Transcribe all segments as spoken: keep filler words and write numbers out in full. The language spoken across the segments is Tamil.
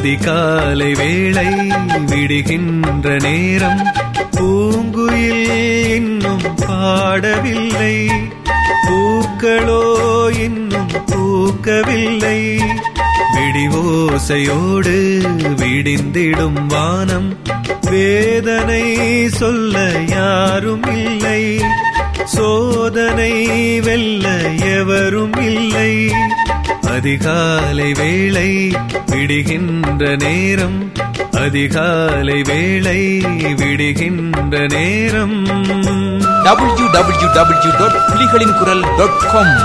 அதிகாலை வேளை விடுகின்ற நேரம், பூங்குயில் இன்னும் பாடவில்லை, பூக்களோ இன்னும் பூக்கவில்லை. விடிவோசையோடு விடிந்திடும் வானம், வேதனை சொல்ல யாரும் இல்லை, சோதனை வெல்ல எவரும் இல்லை. அதிகாலை வேளை விடுகின்ற நேரம், அதிகாலை வேளை விடுகின்ற நேரம். டபிள்யூ டபிள்யூ டபிள்யூ டாட் புலிகளின் குரல் டாட் காம்.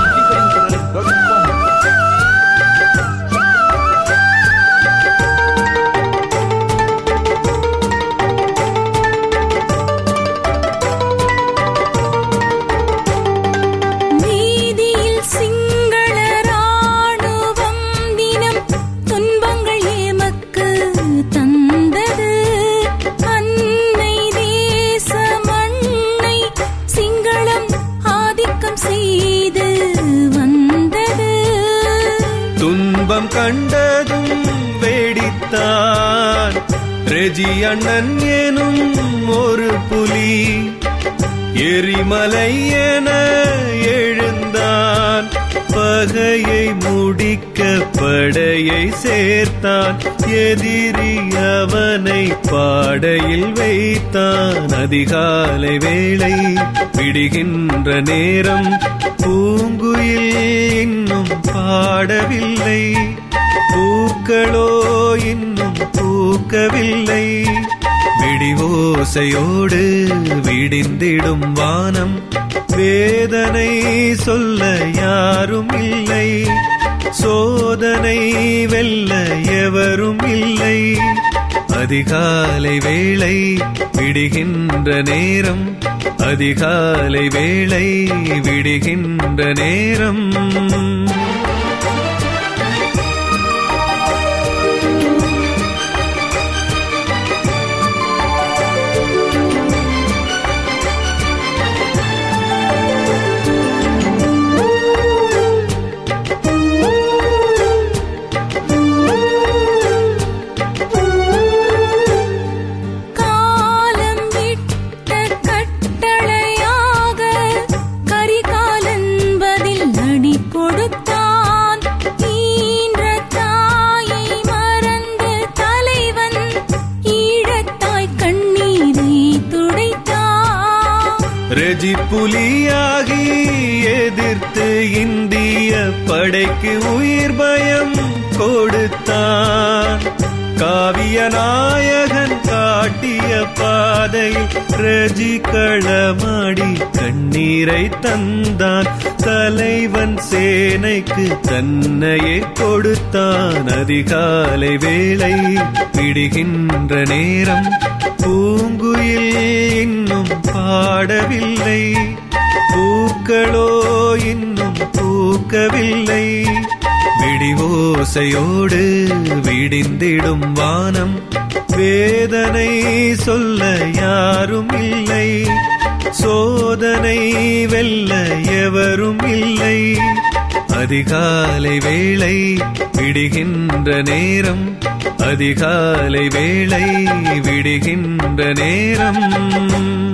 கண்டதும் வேடித்தான் ரெஜி அண்ணன் எனும் ஒரு புலி, எரிமலை என எழுந்தான், பகையை முடிக்க படையை சேர்த்தான், எதிரி அவனை பாடையில் வைத்தான். அதிகாலை வேளை விடுகின்ற நேரம், பூங்குயில் இன்னும் பாடவில்லை, பூக்களோ இன்னும் பூக்கவில்லை. விடிவோசையோடு விடிந்திடும் வானம், வேதனை சொல்ல யாரும் இல்லை, சோதனை வெல்ல எவரும் இல்லை. அதிகாலை வேளை விடுகின்ற நேரம், அதிகாலை வேளை விடுகின்ற நேரம். ரெஜி புலியாகி எதிர்த்து இந்திய படைக்கு உயிர் பயம் கொடுத்தான், காவிய நாயகன் காட்டிய பாதையில் ரெஜி களமாடி கண்ணீரை தந்தான், தலைவன் சேனைக்கு தன்னையே கொடுத்தான். அதிகாலை வேளை விடுகின்ற நேரம், பூங்குயில் இன்னும் பாடவில்லை, பூக்களோ இன்னும் பூக்கவில்லை. விடிவோசையோடு விடிந்திடும் வானம், வேதனை சொல்ல யாரும் இல்லை, சோதனை வெல்ல எவரும் இல்லை. அதிகாலை வேளை விடுகின்ற நேரம், அதிகாலை வேளை விடுகின்ற நேரம்.